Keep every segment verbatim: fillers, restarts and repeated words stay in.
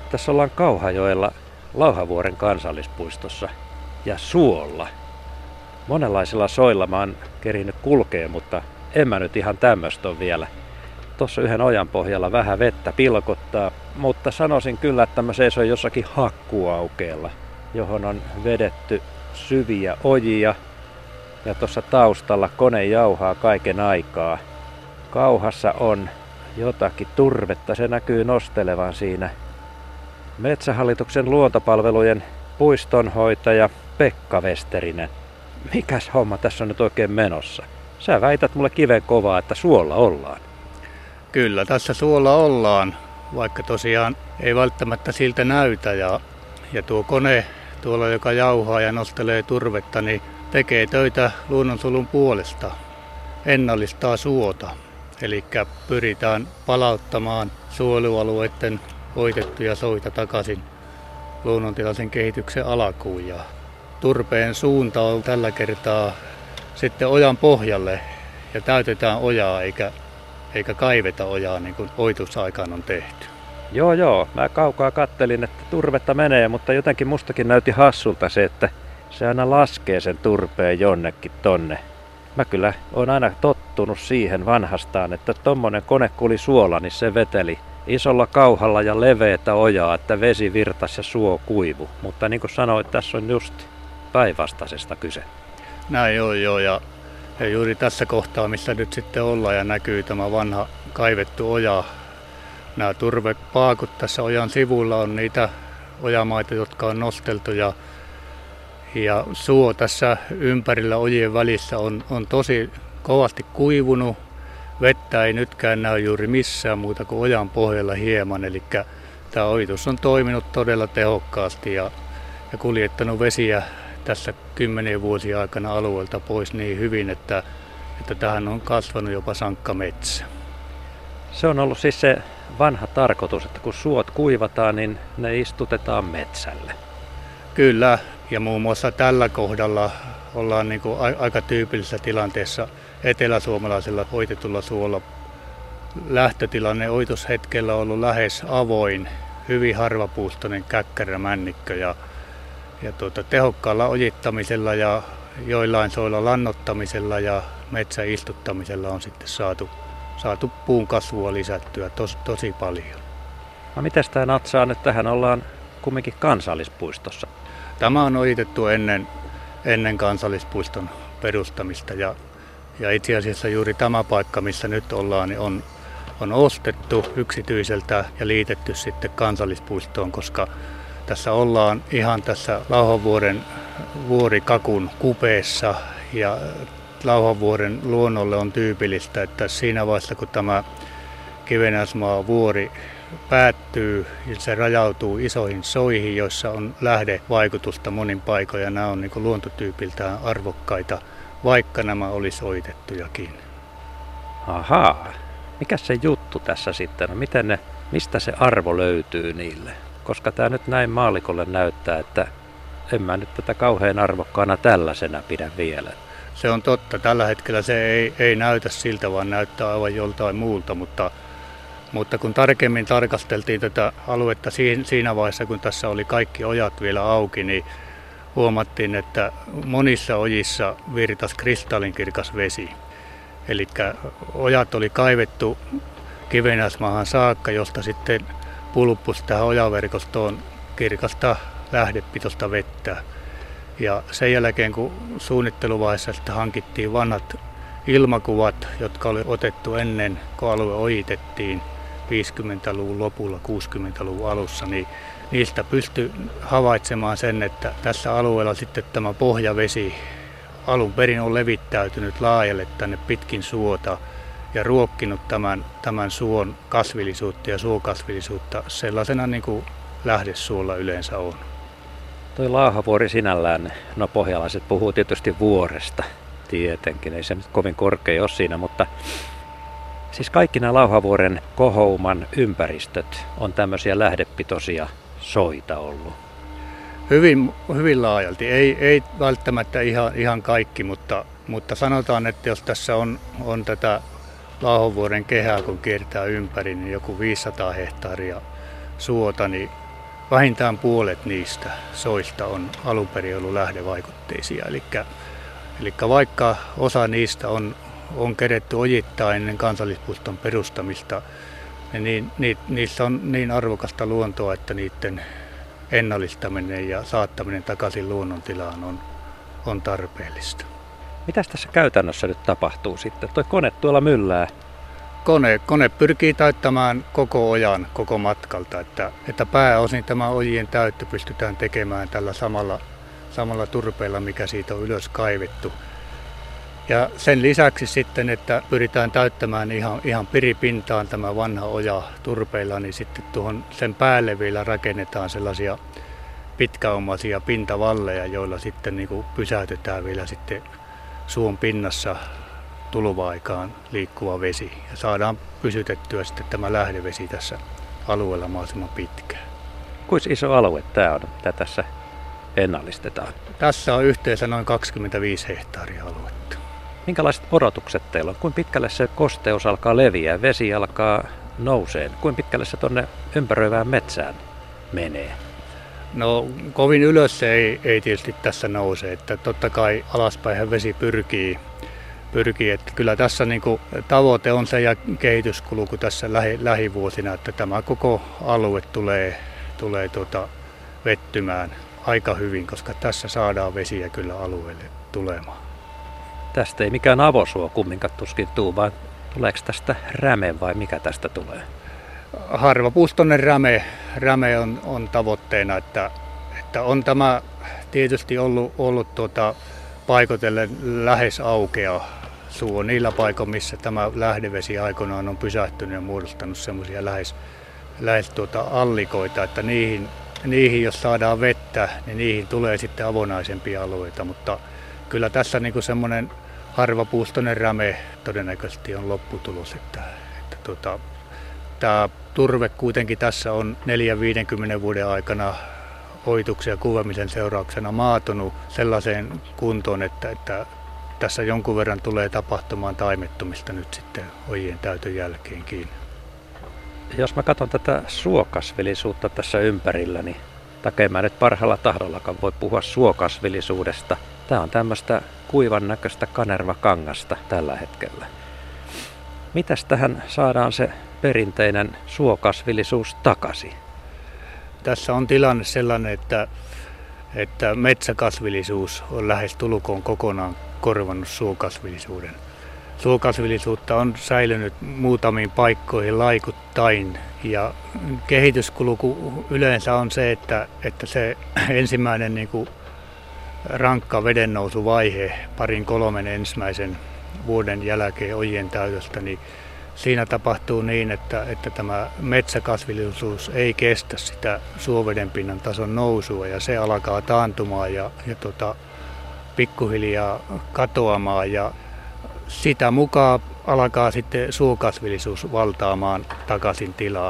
Tässä ollaan Kauhajoella Lauhavuoren kansallispuistossa ja suolla. Monenlaisilla soilla mä oon kerinyt kulkea, mutta en mä nyt ihan tämmöstä on vielä. Tuossa yhden ojan pohjalla vähän vettä pilkottaa, mutta sanoisin kyllä, että mä seison jossakin hakkuaukeella, johon on vedetty syviä ojia. Ja tuossa taustalla kone jauhaa kaiken aikaa. Kauhassa on jotakin turvetta, se näkyy nostelevan siinä. Metsähallituksen luontopalvelujen puistonhoitaja Pekka Westerinen. Mikäs homma tässä on nyt oikein menossa? Sä väität mulle kiven kovaa, että suolla ollaan. Kyllä, tässä suolla ollaan, vaikka tosiaan ei välttämättä siltä näytä. Ja, ja tuo kone tuolla, joka jauhaa ja nostelee turvetta, niin tekee töitä luonnonsuojelun puolesta, ennallistaa suota. Eli pyritään palauttamaan suojelualueiden hoitettuja soita takaisin luonnontilaisen kehityksen alkuun. Ja turpeen suunta on tällä kertaa sitten ojan pohjalle ja täytetään ojaa eikä, eikä kaiveta ojaa niin kuin ojitusaikaan on tehty. Joo joo, mä kaukaa kattelin, että turvetta menee, mutta jotenkin mustakin näytti hassulta se, että se aina laskee sen turpeen jonnekin tonne. Mä kyllä oon aina tottunut siihen vanhastaan, että tommonen kone kuli suola, niin se veteli isolla kauhalla ja leveätä ojaa, että vesi virtas ja suo kuivu. Mutta niin kuin sanoit, tässä on just päinvastaisesta kyse. Näin on joo, ja, ja juuri tässä kohtaa, missä nyt sitten ollaan ja näkyy tämä vanha kaivettu oja. Nämä turvepaakut tässä ojan sivulla on niitä ojamaita, jotka on nosteltu ja Ja suo tässä ympärillä ojien välissä on, on tosi kovasti kuivunut. Vettä ei nytkään näy juuri missään muuta kuin ojan pohjalla hieman. Eli tämä ojitus on toiminut todella tehokkaasti ja, ja kuljettanut vesiä tässä kymmenien vuosien aikana alueelta pois niin hyvin, että, että tähän on kasvanut jopa sankkametsä. Se on ollut siis se vanha tarkoitus, että kun suot kuivataan, niin ne istutetaan metsälle. Kyllä. Ja muun muassa tällä kohdalla ollaan niin kuin aika tyypillisessä tilanteessa eteläsuomalaisella hoitetulla suolla. Lähtötilanne ojitushetkellä on ollut lähes avoin, hyvin harvapuustoinen käkkärämännikkö. Ja, ja tuota, tehokkaalla ojittamisella ja joillain soilla lannoittamisella ja metsän istuttamisella on sitten saatu, saatu puun kasvua lisättyä tos, tosi paljon. No mites tää natsaa nyt? Tähän ollaan kumminkin kansallispuistossa. Tämä on ojitettu ennen, ennen kansallispuiston perustamista ja, ja itse asiassa juuri tämä paikka, missä nyt ollaan, niin on, on ostettu yksityiseltä ja liitetty sitten kansallispuistoon, koska tässä ollaan ihan tässä Lauhavuoren vuorikakun kupeessa ja Lauhavuoren luonnolle on tyypillistä, että siinä vaiheessa kun tämä Kivenäismaan vuori päättyy ja se rajautuu isoihin soihin, joissa on lähdevaikutusta monin paikoin ja nämä on niin kuin luontotyypiltään arvokkaita, vaikka nämä olisi ojitettujakin. Ahaa, mikä se juttu tässä sitten on? Miten ne, mistä se arvo löytyy niille? Koska tämä nyt näin maallikolle näyttää, että en mä nyt tätä kauhean arvokkaana tällaisena pidä vielä. Se on totta. Tällä hetkellä se ei, ei näytä siltä, vaan näyttää aivan joltain muulta, mutta Mutta kun tarkemmin tarkasteltiin tätä aluetta siinä vaiheessa, kun tässä oli kaikki ojat vielä auki, niin huomattiin, että monissa ojissa virtasi kristallinkirkas vesi. Eli ojat oli kaivettu Kivenäismaahan saakka, josta sitten pulppusi tähän ojaverkostoon kirkasta lähdepitoista vettä. Ja sen jälkeen, kun suunnitteluvaiheessa sitten hankittiin vanhat ilmakuvat, jotka oli otettu ennen kuin alue ojitettiin viisikymmentäluvun lopulla, kuusikymmentäluvun alussa, niin niistä pystyi havaitsemaan sen, että tässä alueella sitten tämä pohjavesi alun perin on levittäytynyt laajalle tänne pitkin suota ja ruokkinut tämän, tämän suon kasvillisuutta ja suokasvillisuutta sellaisena niin kuin lähdesuolla yleensä on. Toi Lauhavuori sinällään, no pohjalaiset puhuu tietysti vuoresta. Tietenkin, ei se nyt kovin korkea ole siinä, mutta siis kaikki nämä Lauhavuoren kohouman ympäristöt on tämmöisiä lähdepitoisia soita ollut. Hyvin, hyvin laajalti. Ei, ei välttämättä ihan, ihan kaikki, mutta, mutta sanotaan, että jos tässä on, on tätä Lauhavuoren kehää, kun kiertää ympäri, niin joku viisisataa hehtaaria suota, niin vähintään puolet niistä soista on alun perin ollut lähdevaikutteisia. Eli, eli vaikka osa niistä on, on keretty ojittaa ennen kansallispuiston perustamista, niin, niin niissä on niin arvokasta luontoa, että niiden ennallistaminen ja saattaminen takaisin luonnontilaan on, on tarpeellista. Mitäs tässä käytännössä nyt tapahtuu sitten? Tuo kone tuolla myllää. Kone, kone pyrkii täyttämään koko ojan koko matkalta, että, että pääosin tämä ojien täyttö pystytään tekemään tällä samalla, samalla turpeella, mikä siitä on ylös kaivettu. Ja sen lisäksi sitten, että pyritään täyttämään ihan, ihan piripintaan tämä vanha oja turpeilla, niin sitten tuohon sen päälle vielä rakennetaan sellaisia pitkäomaisia pintavalleja, joilla sitten niin kuin pysäytetään vielä sitten suon pinnassa tulva-aikaan liikkuva vesi ja saadaan pysytettyä sitten tämä lähdevesi tässä alueella mahdollisimman pitkään. Kuinka iso alue tämä on, mitä tässä ennallistetaan? Tässä on yhteensä noin kaksikymmentäviisi hehtaaria aluetta. Minkälaiset odotukset teillä on? Kuinka pitkälle se kosteus alkaa leviää, vesi alkaa nouseen? Kuinka pitkälle se tuonne ympäröivään metsään menee? No kovin ylös se ei, ei tietysti tässä nouse, että totta kai alaspäin vesi pyrkii, pyrkii, että kyllä tässä niin kuin tavoite on se ja kehityskulku tässä lähi, lähivuosina, että tämä koko alue tulee, tulee tuota vettymään aika hyvin, koska tässä saadaan vesiä kyllä alueelle tulemaan. Tästä ei mikään avosuo kumminkaan tuskin tuu, vaan tuleeko tästä räme vai mikä tästä tulee? Harvapuustoinen räme, räme on, on tavoitteena, että, että on tämä tietysti ollut, ollut tuota, paikotellen lähes aukea suo niillä paikoilla, missä tämä lähdevesi aikoinaan on pysähtynyt ja muodostanut semmoisia lähes, lähes tuota allikoita, että niihin, niihin jos saadaan vettä, niin niihin tulee sitten avonaisempia alueita, mutta kyllä tässä niin kuin semmoinen harvapuustoinen räme todennäköisesti on lopputulos, että, että tuota, tämä turve kuitenkin tässä on neljän viidenkymmenen vuoden aikana ojituksen ja kuvamisen seurauksena maatunut sellaiseen kuntoon, että, että tässä jonkun verran tulee tapahtumaan taimettumista nyt sitten ojien täytön jälkeenkin. Jos mä katson tätä suokasvillisuutta tässä ympärillä, niin takia mä nyt parhaalla tahdollakaan voi puhua suokasvillisuudesta. Tää on tämmöistä kuivan näköistä kanervakangasta tällä hetkellä. Mitäs tähän saadaan se perinteinen suokasvillisuus takaisin? Tässä on tilanne sellainen, että, että metsäkasvillisuus on lähes tulkoon kokonaan korvannut suokasvillisuuden. Suokasvillisuutta on säilynyt muutamiin paikkoihin laikuttain ja kehityskulku yleensä on se, että, että se ensimmäinen niin kuin rankka vedennousuvaihe parin kolmen ensimmäisen vuoden jälkeen ojien täytöstä, niin siinä tapahtuu niin, että, että tämä metsäkasvillisuus ei kestä sitä suovedenpinnan tason nousua ja se alkaa taantumaan ja, ja tota, pikkuhiljaa katoamaan ja sitä mukaan alkaa sitten suokasvillisuus valtaamaan takaisin tilaa.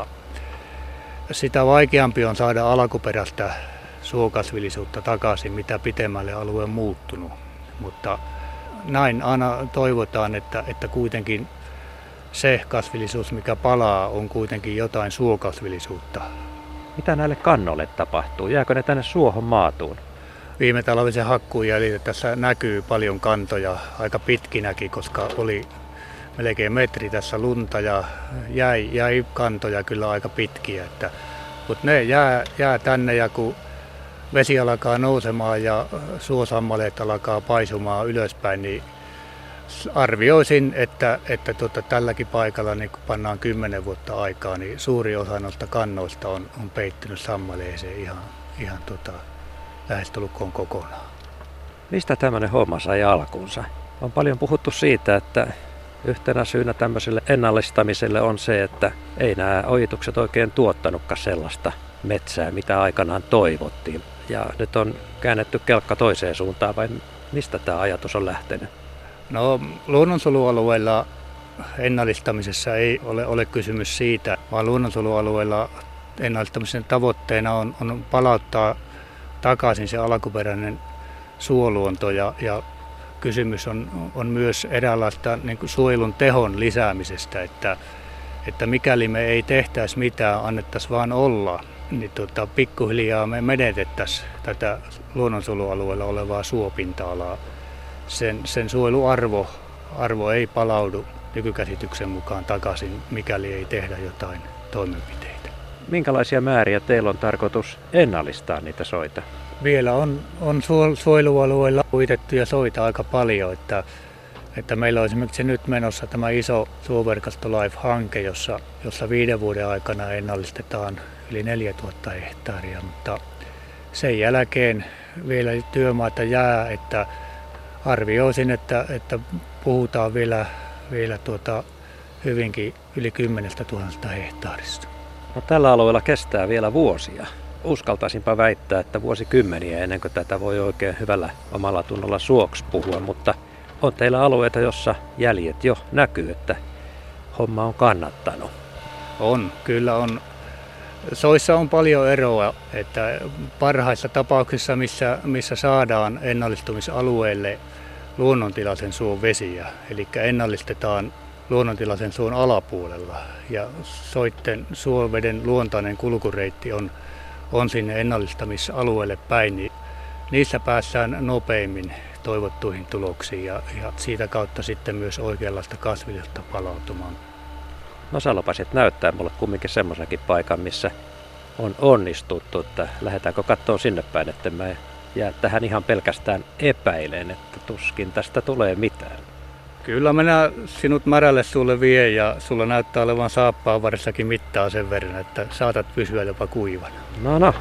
Sitä vaikeampi on saada alkuperäistä suokasvillisuutta takaisin, mitä pitemmälle alue on muuttunut, mutta näin aina toivotaan, että, että kuitenkin se kasvillisuus, mikä palaa, on kuitenkin jotain suokasvillisuutta. Mitä näille kannoille tapahtuu? Jääkö ne tänne suohon maatuun? Viime talvisen hakkuun jäljiltä tässä näkyy paljon kantoja, aika pitkinäkin, koska oli melkein metri tässä lunta ja jäi, jäi kantoja kyllä aika pitkiä. Että, mutta ne jää, jää tänne ja kun vesi alkaa nousemaan ja suosammaleet alkaa paisumaan ylöspäin, niin arvioisin, että, että tuota, tälläkin paikalla niin kun pannaan kymmenen vuotta aikaa, niin suuri osa noista kannoista on, on peittynyt sammaleeseen ihan, ihan tuota, lähestulkoon kokonaan. Mistä tämmöinen homma sai alkunsa? On paljon puhuttu siitä, että yhtenä syynä tämmöiselle ennallistamiselle on se, että ei nämä ojitukset oikein tuottanutkaan sellaista metsää, mitä aikanaan toivottiin. Ja nyt on käännetty kelkka toiseen suuntaan, vai mistä tämä ajatus on lähtenyt? No, luonnonsuojelualueilla ennallistamisessa ei ole, ole kysymys siitä, vaan luonnonsuojelualueilla ennallistamisen tavoitteena on, on palauttaa takaisin se alkuperäinen suoluonto ja, ja kysymys on, on myös eräänlaista niin kuin suojelun tehon lisäämisestä, että, että mikäli me ei tehtäisi mitään, annettaisiin vaan olla, niin tota, pikkuhiljaa me menetettäisiin tätä luonnonsuojelualueella olevaa suopinta-alaa. Sen, sen suojeluarvo arvo ei palaudu nykykäsityksen mukaan takaisin, mikäli ei tehdä jotain toimenpiteitä. Minkälaisia määriä teillä on tarkoitus ennallistaa niitä soita? Vielä on, on suojelualueilla uitettuja soita aika paljon, että, että meillä on esimerkiksi nyt menossa tämä iso Suoverkosto Life-hanke, jossa, jossa viiden vuoden aikana ennallistetaan yli neljätuhatta hehtaaria, mutta sen jälkeen vielä työmaata jää, että arvioisin, että, että puhutaan vielä, vielä tuota hyvinkin yli kymmenestä tuhannesta hehtaarista. No, tällä alueella kestää vielä vuosia. Uskaltaisinpa väittää, että vuosikymmeniä ennen kuin tätä voi oikein hyvällä omalla tunnolla suoksi puhua, mutta on teillä alueita, jossa jäljet jo näkyy, että homma on kannattanut. On, kyllä on. Soissa on paljon eroa, että parhaissa tapauksissa, missä, missä saadaan ennallistumisalueelle luonnontilaisen suon vesiä, eli ennallistetaan luonnontilaisen suon alapuolella ja soitten suoveden luontainen kulkureitti on, on sinne ennallistamisalueelle päin, niin niissä päässään nopeimmin toivottuihin tuloksiin ja, ja siitä kautta sitten myös oikeanlaista kasvillisuutta palautumaan. No, sä lupasit näyttää mulle kumminkin semmoisenkin paikan, missä on onnistuttu, että lähdetäänkö katsomaan sinne päin, että mä jää tähän ihan pelkästään epäilen, että tuskin tästä tulee mitään. Kyllä minä sinut märälle sulle vie ja sulla näyttää olevan saappaan varressakin mittaa sen verran, että saatat pysyä jopa kuivana. No no.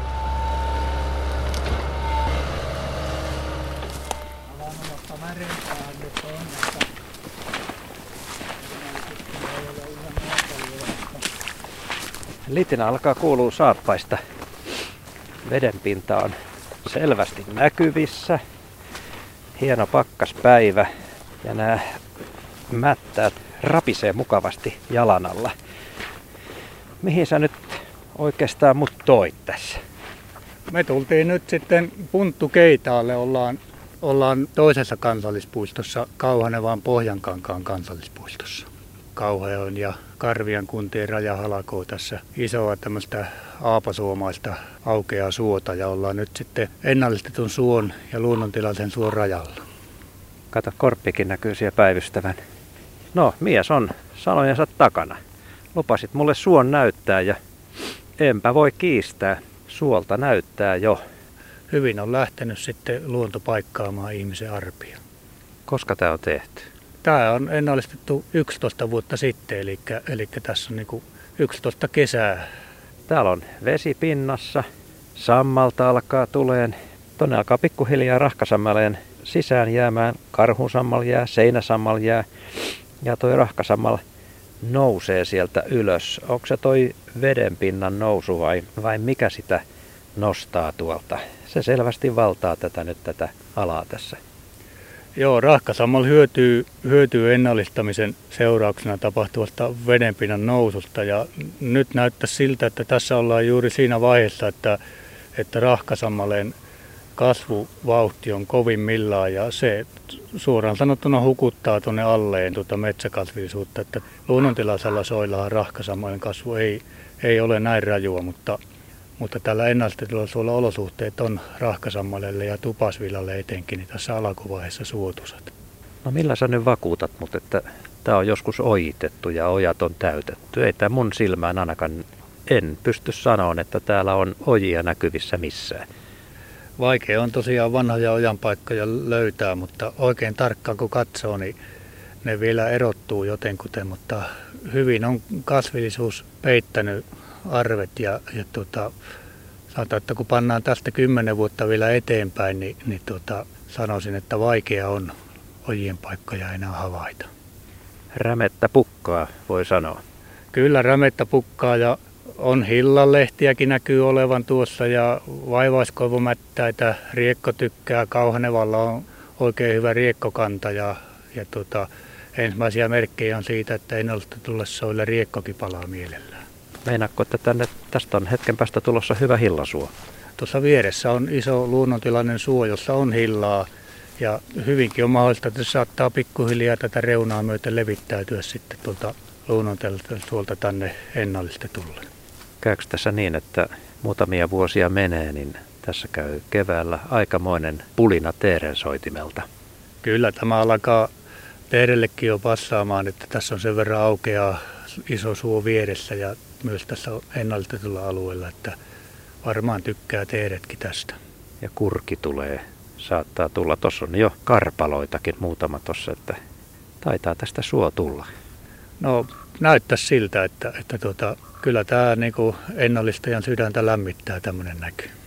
Litinä alkaa kuulua saappaista. Vedenpinta on selvästi näkyvissä. Hieno pakkaspäivä ja nämä mättäät rapisee mukavasti jalan alla. Mihin sä nyt oikeastaan mut toit tässä? Me tultiin nyt sitten Punttukeitaalle, ollaan, ollaan toisessa kansallispuistossa, Kauhanevan Pohjankankaan kansallispuistossa. Kauhajoen ja Karvian kuntien raja halkoo tässä isoa tämmöistä aapasuomaista aukeaa suota ja ollaan nyt sitten ennallistetun suon ja luonnontilaisen suon rajalla. Kato, korppikin näkyy siellä päivystävän. No, mies on sanojensa takana. Lupasit mulle suon näyttää ja enpä voi kiistää. Suolta näyttää jo. Hyvin on lähtenyt sitten luonto paikkaamaan ihmisen arpia. Koska tämä on tehty? Tämä on ennallistettu yksitoista vuotta sitten, eli, eli tässä on niin kuin yksitoista kesää. Täällä on vesi pinnassa, sammalta alkaa tuleen, tonne alkaa pikkuhiljaa rahkasammaleen sisään jäämään, karhunsammal jää, seinäsammal jää ja toi rahkasammal nousee sieltä ylös. Onko se toi vedenpinnan nousu vai, vai mikä sitä nostaa tuolta? Se selvästi valtaa tätä nyt tätä alaa tässä. Joo, rahkasammal hyötyy, hyötyy ennallistamisen seurauksena tapahtuvasta vedenpinnan noususta ja nyt näyttää siltä, että tässä ollaan juuri siinä vaiheessa, että, että rahkasammaleen kasvuvauhti on kovimmillaan ja se suoraan sanottuna hukuttaa tuonne alleen tuota metsäkasvillisuutta, että luonnontilaisella soillahan rahkasammaleen kasvu ei, ei ole näin rajua, mutta Mutta tällä ennallistetulla suolla olosuhteet on rahkasammalelle ja tupasvillalle etenkin niin tässä alkuvaiheessa suotuisat. No millä sä nyt vakuutat mut, että tää on joskus ojitettu ja ojat on täytetty? Ei tää mun silmään ainakaan, en pysty sanomaan, että täällä on ojia näkyvissä missään. Vaikea on tosiaan vanhoja ojanpaikkoja löytää, mutta oikein tarkkaan kun katsoo, niin ne vielä erottuu jotenkuten, mutta hyvin on kasvillisuus peittänyt arvet ja, ja tuota, sanotaan, että kun pannaan tästä kymmenen vuotta vielä eteenpäin, niin, niin tuota, sanoisin, että vaikea on ojien paikkoja enää havaita. Rämettä pukkaa, voi sanoa. Kyllä rämettä pukkaa ja on hillanlehtiäkin näkyy olevan tuossa ja vaivaiskoivumättäitä, riekkotykkää, Kauhanevalla on oikein hyvä riekkokanta ja, ja tuota, ensimmäisiä merkkejä on siitä, että ennallistetulle soille riekkokin palaa mielellään. Meinaatko, että tänne, tästä on hetken päästä tulossa hyvä hillasuo? Tuossa vieressä on iso luonnontilainen suo, jossa on hillaa ja hyvinkin on mahdollista, että se saattaa pikkuhiljaa tätä reunaa myöten levittäytyä sitten tuolta luonnontilaiselta suolta tänne ennallistetulle. Käykö tässä niin, että muutamia vuosia menee, niin tässä käy keväällä aikamoinen pulina teerensoitimelta? Kyllä tämä alkaa teerellekin jo passaamaan, että tässä on sen verran aukeaa iso suo vieressä ja myös tässä ennallistetulla alueella, että varmaan tykkää teeretkin tästä. Ja kurki tulee, saattaa tulla. Tuossa on jo karpaloitakin muutama tuossa, että taitaa tästä suo tulla. No näyttäisi siltä, että, että tuota, kyllä tämä niin kuin ennallistajan sydäntä lämmittää tämmöinen näky.